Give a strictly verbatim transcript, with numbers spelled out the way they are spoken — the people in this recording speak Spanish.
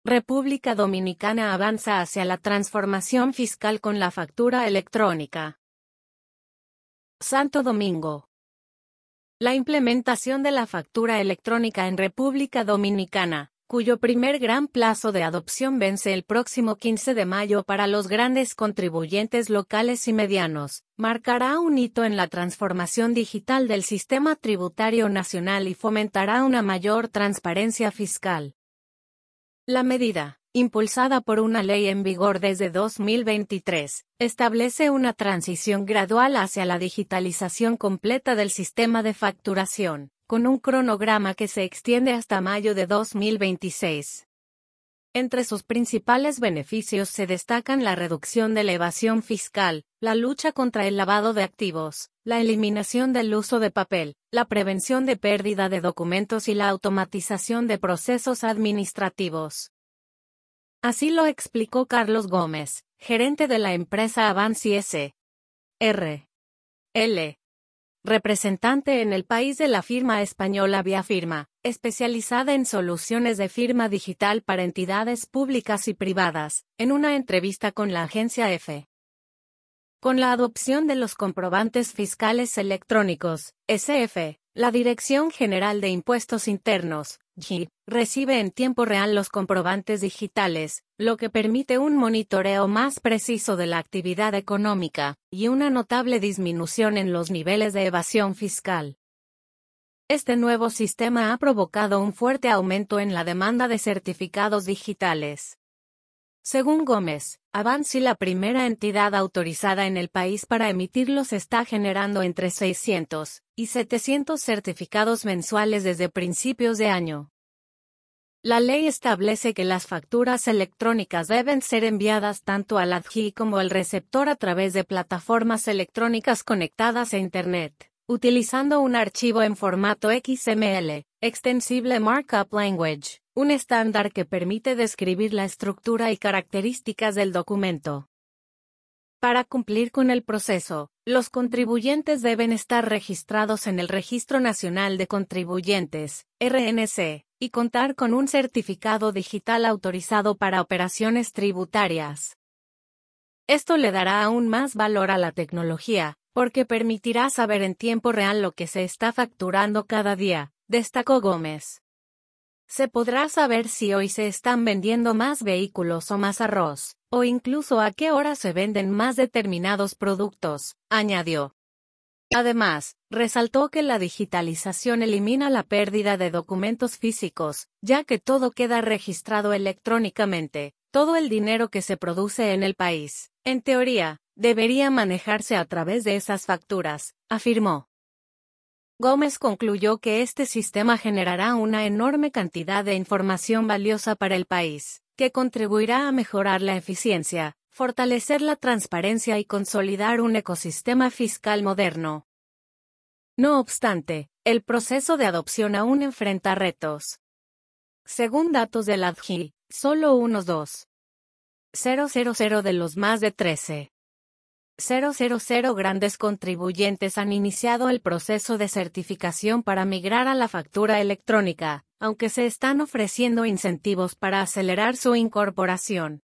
República Dominicana avanza hacia la transformación fiscal con la factura electrónica. Santo Domingo. La implementación de la factura electrónica en República Dominicana, cuyo primer gran plazo de adopción vence el próximo quince de mayo para los grandes contribuyentes locales y medianos, marcará un hito en la transformación digital del sistema tributario nacional y fomentará una mayor transparencia fiscal. La medida, impulsada por una ley en vigor desde dos mil veintitrés, establece una transición gradual hacia la digitalización completa del sistema de facturación, con un cronograma que se extiende hasta mayo de dos mil veintiséis. Entre sus principales beneficios se destacan la reducción de la evasión fiscal, la lucha contra el lavado de activos, la eliminación del uso de papel, la prevención de pérdida de documentos y la automatización de procesos administrativos. Así lo explicó Carlos Gómez, gerente de la empresa Avanci S R L, representante en el país de la firma española Viafirma, especializada en soluciones de firma digital para entidades públicas y privadas, en una entrevista con la agencia EFE. Con la adopción de los comprobantes fiscales electrónicos, S F, la Dirección General de Impuestos Internos, G I, recibe en tiempo real los comprobantes digitales, lo que permite un monitoreo más preciso de la actividad económica, y una notable disminución en los niveles de evasión fiscal. Este nuevo sistema ha provocado un fuerte aumento en la demanda de certificados digitales. Según Gómez, Avanci, la primera entidad autorizada en el país para emitirlos, está generando entre seiscientos y setecientos certificados mensuales desde principios de año. La ley establece que las facturas electrónicas deben ser enviadas tanto al A D G I como al receptor a través de plataformas electrónicas conectadas a Internet, utilizando un archivo en formato X M L, Extensible Markup Language, un estándar que permite describir la estructura y características del documento. Para cumplir con el proceso, los contribuyentes deben estar registrados en el Registro Nacional de Contribuyentes, R N C, y contar con un certificado digital autorizado para operaciones tributarias. Esto le dará aún más valor a la tecnología, porque permitirá saber en tiempo real lo que se está facturando cada día, destacó Gómez. Se podrá saber si hoy se están vendiendo más vehículos o más arroz, o incluso a qué hora se venden más determinados productos, añadió. Además, resaltó que la digitalización elimina la pérdida de documentos físicos, ya que todo queda registrado electrónicamente. Todo el dinero que se produce en el país, en teoría, debería manejarse a través de esas facturas, afirmó. Gómez concluyó que este sistema generará una enorme cantidad de información valiosa para el país, que contribuirá a mejorar la eficiencia, fortalecer la transparencia y consolidar un ecosistema fiscal moderno. No obstante, el proceso de adopción aún enfrenta retos. Según datos de la A D G I, solo unos dos punto cero de los más de trece mil grandes contribuyentes han iniciado el proceso de certificación para migrar a la factura electrónica, aunque se están ofreciendo incentivos para acelerar su incorporación.